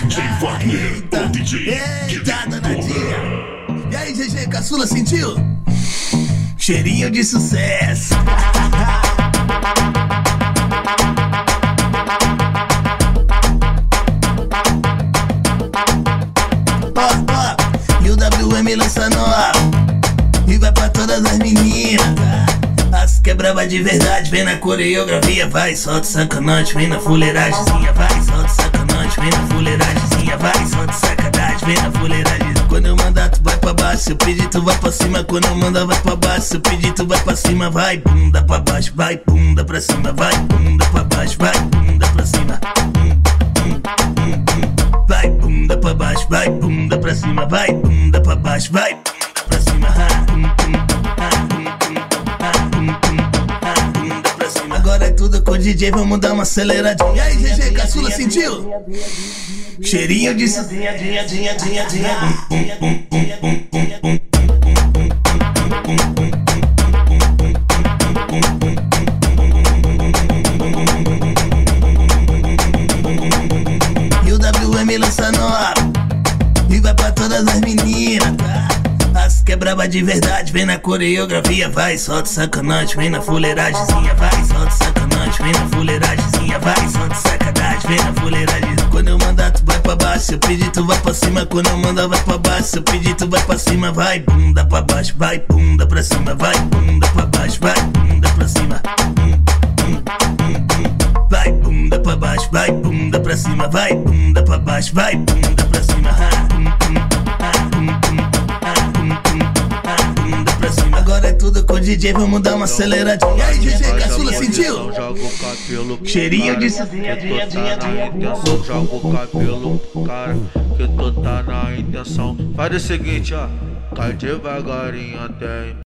DJ Wagner, o DJ. Eita, danadinha. E aí, GG, caçula, sentiu? Cheirinho de sucesso. E o WM lança nova e vai pra todas as meninas. As que é brava de verdade, vem na coreografia. Vai, solta sacanagem, vem na fuleiragemzinha. Vai, solta sacanagem, vem na fuleiragemzinha. Vai, solta sacanagem, vem na fuleiragem. Quando eu mandar tu vai pra baixo, se eu pedir tu vai pra cima. Quando eu mandar vai pra baixo, se eu pedir tu vai pra cima. Vai, bunda pra baixo, vai, bunda pra cima. Vai, bunda pra baixo, vai, bunda pra cima. Vai, bunda pra baixo, vai, bunda pra cima. Vai, bunda pra baixo, vai, bunda pra cima. Agora é tudo com o DJ, vamos dar uma aceleradinha. E aí, GG, caçula, sentiu? Cheirinho de sucesso. E o WM lança nova e vai pra todas as meninas, tá? As que é braba de verdade, vem na coreografia. Vai, solta sacanagem, vem na fuleiragemzinha. Vai, solta sacanagem, vem na fuleiragemzinha. Vai, solta sacanagem, vem na fuleiragem. Quando eu mandar tu vai pra baixo, se eu pedir tu vai pra cima. Quando eu mandar vai pra baixo, se eu pedir tu vai pra cima. Vai, bunda pra baixo, vai, bunda pra cima. Vai, bunda pra baixo, vai, bunda pra cima. Vai, bunda pra baixo, vai, bunda pra cima. Vai, bunda pra baixo, vai, bunda pra cima. Agora é tudo com o DJ, vamos dar uma aceleradinha. E aí, GG, caçula, sentiu? Cheirinho de sucesso. Joga o cabelo pro cara, que tu tá na intenção. Faz o seguinte, ó, cai devagarinho até